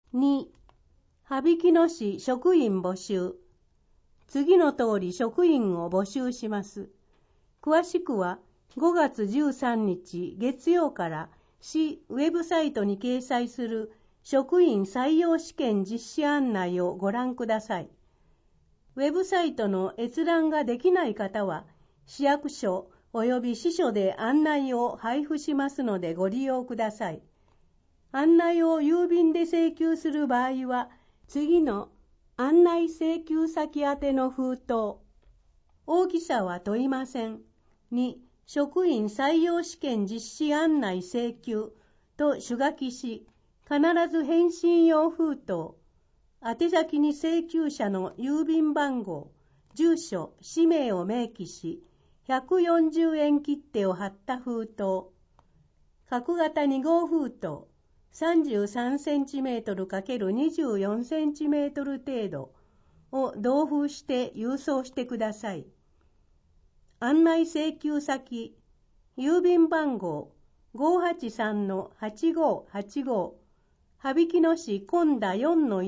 2、羽曳野市職員募集。次の通り職員を募集します。詳しくは5月13日月曜から市ウェブサイトに掲載する職員採用試験実施案内をご覧ください。ウェブサイトの閲覧ができない方は、市役所及び支所で案内を配布しますのでご利用ください。案内を郵便で請求する場合は、次の案内請求先宛ての封筒。大きさは問いません。2、職員採用試験実施案内請求と主書きし、必ず返信用封筒。宛先に請求者の郵便番号、住所、氏名を明記し、140円切手を貼った封筒。角型2号封筒、33cm×24cm 程度を同封して郵送してください。案内請求先、郵便番号 583-8585、羽曳野市今田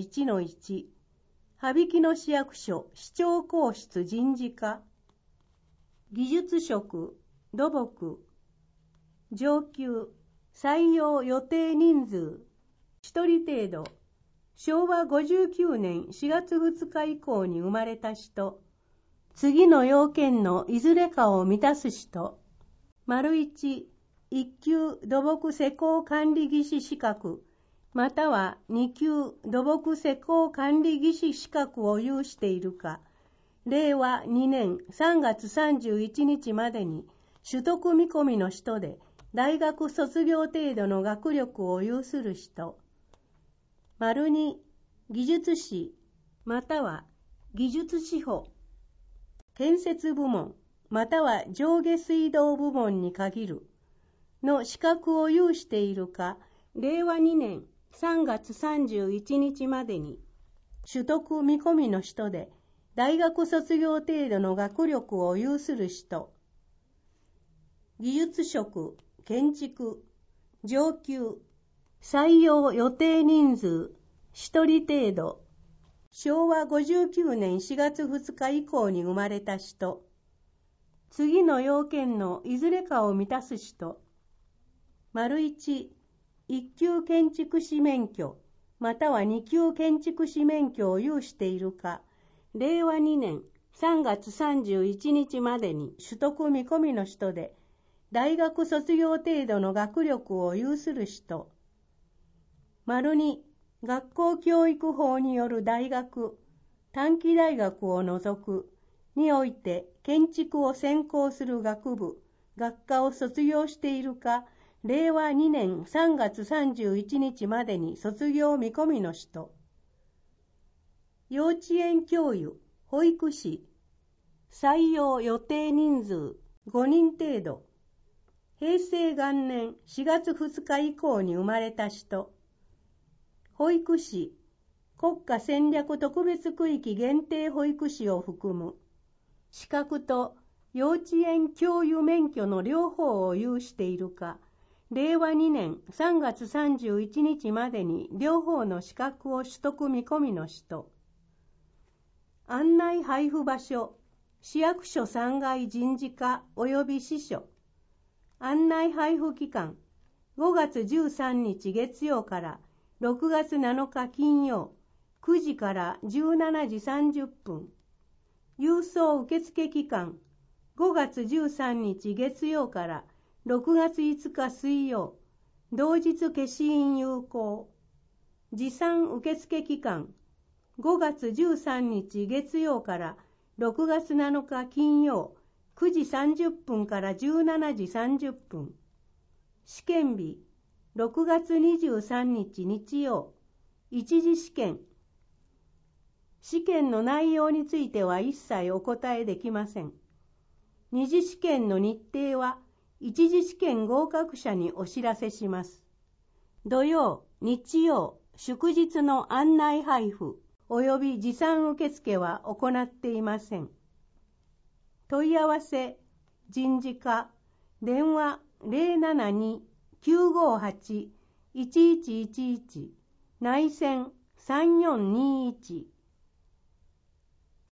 4-1-1、羽曳野市役所市長公室人事課。技術職、土木、上級、採用予定人数、1人程度、昭和59年4月2日以降に生まれた人、次の要件のいずれかを満たす人、1、1級土木施工管理技師資格、または2級土木施工管理技師資格を有しているか、令和2年3月31日までに取得見込みの人で大学卒業程度の学力を有する人。2、技術士または技術士法、建設部門または上下水道部門に限るの資格を有しているか、令和2年3月31日までに取得見込みの人で大学卒業程度の学力を有する人。技術職、建築、上級、採用予定人数、1人程度、昭和59年4月2日以降に生まれた人。次の要件のいずれかを満たす人。1、1級建築士免許、または2級建築士免許を有しているか、令和2年3月31日までに取得見込みの人で、大学卒業程度の学力を有する人。2、学校教育法による大学、短期大学を除くにおいて建築を専攻する学部、学科を卒業しているか、令和2年3月31日までに卒業見込みの人。幼稚園教諭、保育士、採用予定人数5人程度。平成元年4月2日以降に生まれた人。保育士、国家戦略特別区域限定保育士を含む資格と幼稚園教諭免許の両方を有しているか、令和2年3月31日までに両方の資格を取得見込みの人。案内配布場所、市役所3階人事課及び支所。案内配布期間、5月13日月曜から6月7日金曜、9時から17時30分。郵送受付期間、5月13日月曜から6月5日水曜、同日消印有効。持参受付期間、5月13日月曜から6月7日金曜、9時30分から17時30分。試験日、6月23日日曜、一次試験。試験の内容については一切お答えできません。二次試験の日程は一次試験合格者にお知らせします。土曜、日曜、祝日の案内配布及び持参受付は行っていません。問い合わせ、人事課、電話 072-958-1111 内線3421